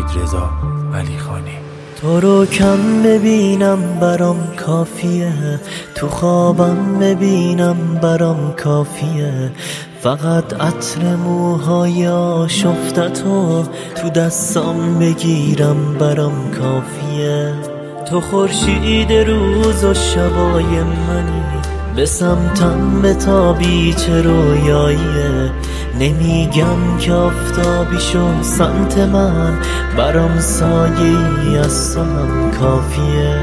رضا علیخانی. تو رو کم ببینم برام کافیه، تو خوابم ببینم برام کافیه، فقط عطر موهای آشفتتو تو دستام بگیرم برام کافیه. تو خورشید روز و شبای منی، به سمتم بتابی چه رویاییه، نمیگم که آفتابی شو سمت من، برام سایه‌ای از تو هم کافیه.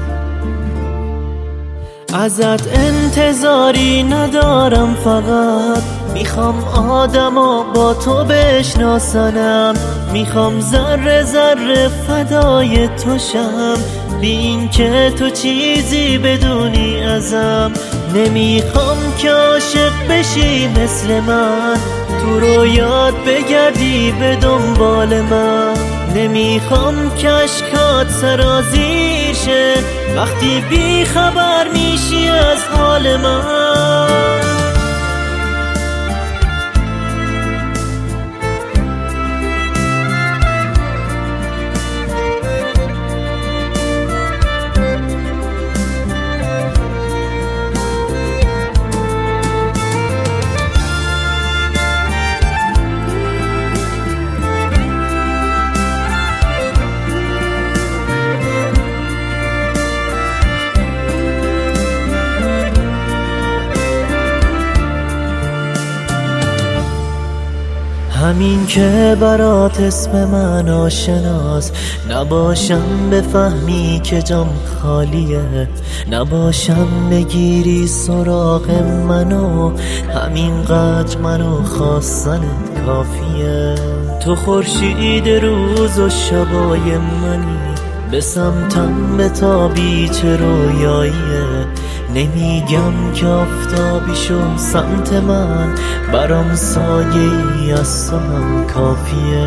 ازت انتظاری ندارم، فقط میخوام آدما با تو بشناسنم، میخوام ذره ذره فدای تو شم، بی این که تو چیزی بدونی ازم، نمیخوام که عاشق بشی مثل من، تو رویات بگردی به دنبال من، نمیخوام که اشکات سرازیر شه وقتی بی خبر میشی از حال من. همین که برات اسم من آشناست، نباشم بفهمی که جام خالیه، نباشم بگیری سراغ منو، همینقدر منو خواستنت کافیه. تو خورشید روز و شبای منی، به سمتم بتابی چه رویاییه، نمیگم که آفتابی شو سمت من، برام سایه‌ای از تو هم کافیه.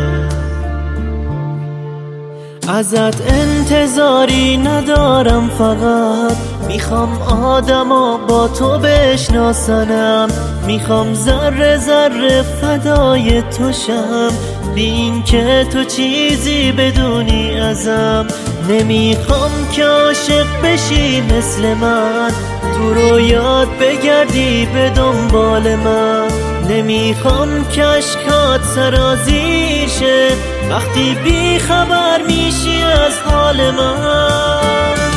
ازت انتظاری ندارم، فقط میخوام آدما با تو بشناسنم، میخوام ذره ذره فدای تو شم، بی این که تو چیزی بدونی ازم، نمیخوام که عاشق بشی مثل من، تو رویات بگردی به دنبال من، نمیخوام که اشکات سرازیر شه وقتی بی خبر میشی از حال من.